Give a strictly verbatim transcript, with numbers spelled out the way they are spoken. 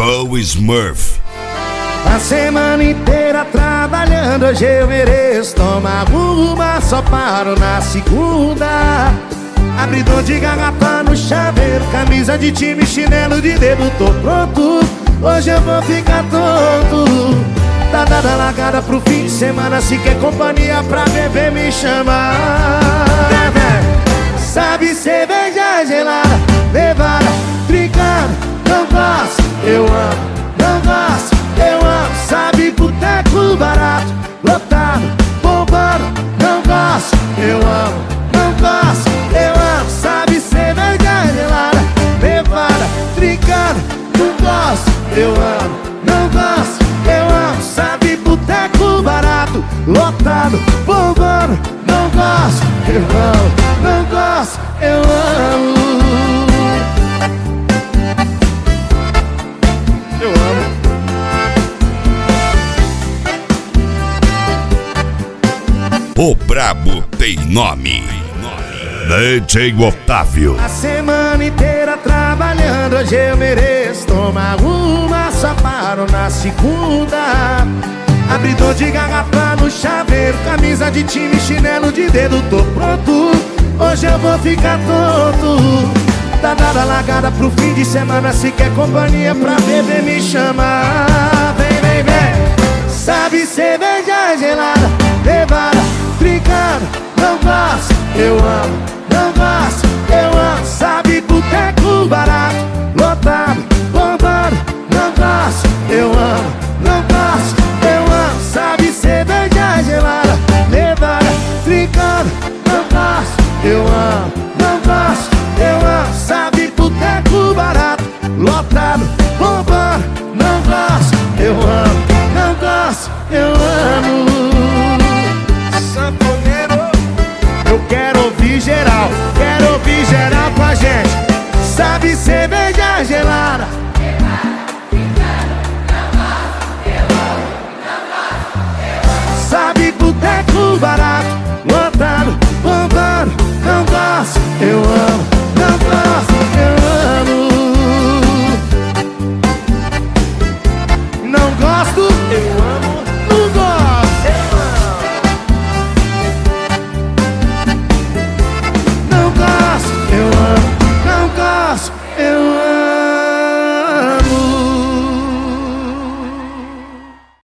Joe Smurf. A semana inteira trabalhando, hoje eu mereço tomar uma, só paro na segunda. Abridor de garrafa no chaveiro, camisa de time, chinelo de dedo, tô pronto. Hoje eu vou ficar tonto. Tá dada a largada pro fim de semana, se quer companhia pra beber me chama. Sabe cerveja gelada, levada, trincada, não gosto, eu amo, não gosto, eu amo. Sabe boteco barato, lotado, bombando, não gosto, eu amo, não gosto, eu amo. Sabe cerveja gelada, levada, trincada, não gosto, eu amo, não gosto, eu amo. Sabe boteco barato, lotado, bombando, não gosto, eu amo, não gosto, eu amo. Eu amo. O brabo tem nome. D J Otávio. A semana inteira trabalhando, hoje eu mereço tomar uma, só paro na segunda. Abridor de garrafa no chaveiro, camisa de time, chinelo de dedo, tô pronto. Hoje eu vou ficar tonto. Tá dada a largada pro fim de semana, se quer companhia pra beber me chama. Vem, vem, vem. Sabe cerveja gelada, levada, trincada, não gosto, eu amo, não gosto, eu amo. Sabe boteco barato, lotado, bombando, não gosto, eu amo, não gosto, eu amo. Sabe cerveja gelada, levada, trincada, não gosto, eu amo, não gosto, eu amo. Sabe boteco barato, lotado, bombando, não gosto, eu amo, não gosto, eu amo. Sanfoneiro, eu quero ouvir geral, quero ouvir geral com a gente. Sabe cerveja